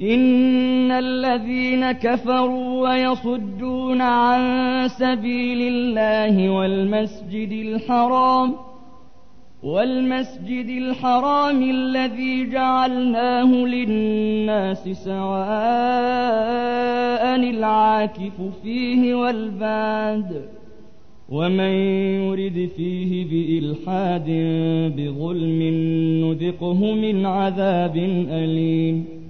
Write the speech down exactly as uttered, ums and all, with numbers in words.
إن الذين كفروا ويصدون عن سبيل الله والمسجد الحرام والمسجد الحرام الذي جعلناه للناس سواء العاكف فيه والباد ومن يرد فيه بإلحاد بظلم نذقه من عذاب أليم